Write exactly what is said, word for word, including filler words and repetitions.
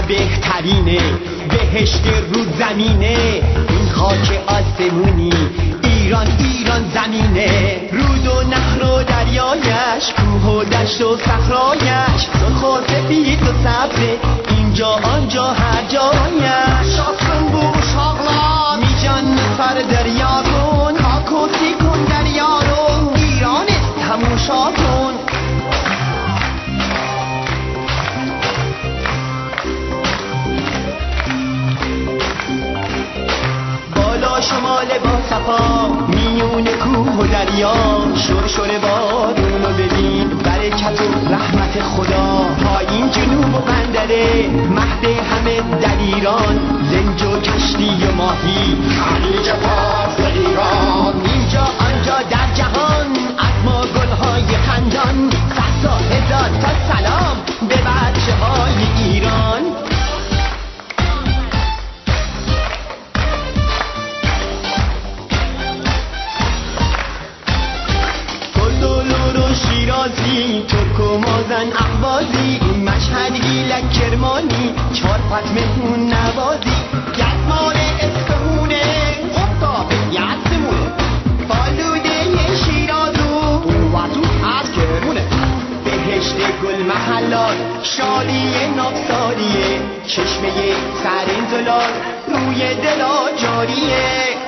بهترینه، بهشت رو زمینه، این خاک آسمونی ایران ایران زمینه. رود و نهر و دریایش، کوه و دشت و صحرایش، سرخ و سفید و سبز اینجا آنجا هر جایش. شاخون بو شاغلان میجان سر دریا کن، کاکوسی کن دریا رو، ایران تماشا کن. بالا شمال با صفا، میون کوه و دریا، شور شور بارون رو ببین، برکت و رحمت خدا. پایین جنوب و بندره، مهد همه در ایران، زنج و کشتی و ماهی، خلیج فارس ایران. اینجا آنجا در جهان، از ما گلهای خندان، صد تا هزار تا سلام به بچه های ایران. شیرازی، ترک و مازن احوازی، مشهد گیلک کرمانی، چار پت مهمون نوازی. گزمار اصفهونه، افتاب یزدمونه، فالوده شیرازو، قوتو از کرمونه. بهشت گل محلات، شادی نابساریه، چشمه سرین زلال روی دلا جاریه.